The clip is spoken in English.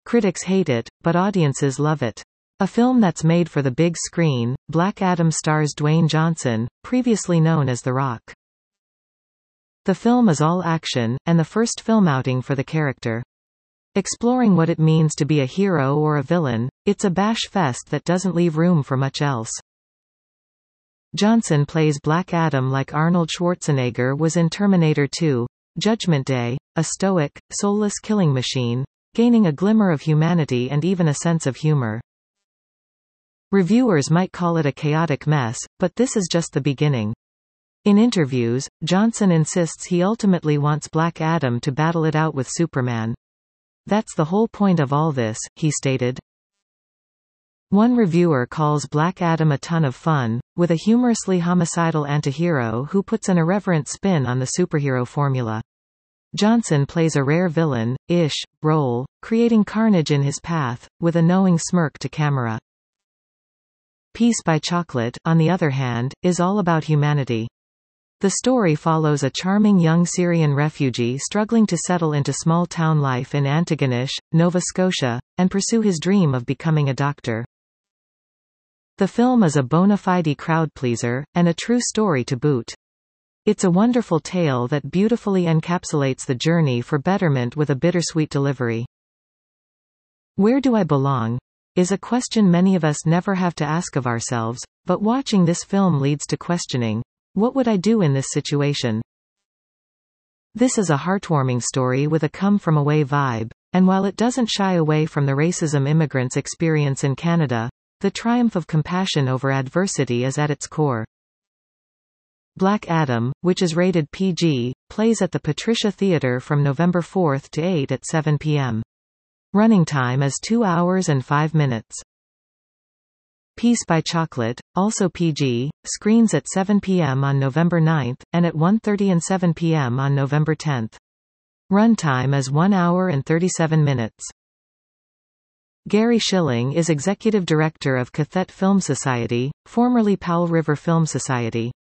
Critics hate it, but audiences love it. A film that's made for the big screen, Black Adam stars Dwayne Johnson, previously known as The Rock. The film is all action, and the first film outing for the character. Exploring what it means to be a hero or a villain, it's a bash fest that doesn't leave room for much else. Johnson plays Black Adam like Arnold Schwarzenegger was in Terminator 2, Judgment Day, a stoic, soulless killing machine, gaining a glimmer of humanity and even a sense of humor. Reviewers might call it a chaotic mess, but this is just the beginning. In interviews, Johnson insists he ultimately wants Black Adam to battle it out with Superman. "That's the whole point of all this," he stated. One reviewer calls Black Adam a ton of fun, with a humorously homicidal antihero who puts an irreverent spin on the superhero formula. Johnson plays a rare villain-ish role, creating carnage in his path, with a knowing smirk to camera. Peace by Chocolate, on the other hand, is all about humanity. The story follows a charming young Syrian refugee struggling to settle into small-town life in Antigonish, Nova Scotia, and pursue his dream of becoming a doctor. The film is a bona fide crowd-pleaser, and a true story to boot. It's a wonderful tale that beautifully encapsulates the journey for betterment with a bittersweet delivery. Where do I belong? Is a question many of us never have to ask of ourselves, but watching this film leads to questioning, what would I do in this situation? This is a heartwarming story with a come-from-away vibe, and while it doesn't shy away from the racism immigrants experience in Canada, the triumph of compassion over adversity is at its core. Black Adam, which is rated PG, plays at the Patricia Theatre from November 4 to 8 at 7 p.m. Running time is 2 hours and 5 minutes. Peace by Chocolate, also PG, screens at 7 p.m. on November 9, and at 1:30 and 7 p.m. on November 10. Runtime is 1 hour and 37 minutes. Gary Schilling is Executive Director of Cathet Film Society, formerly Powell River Film Society.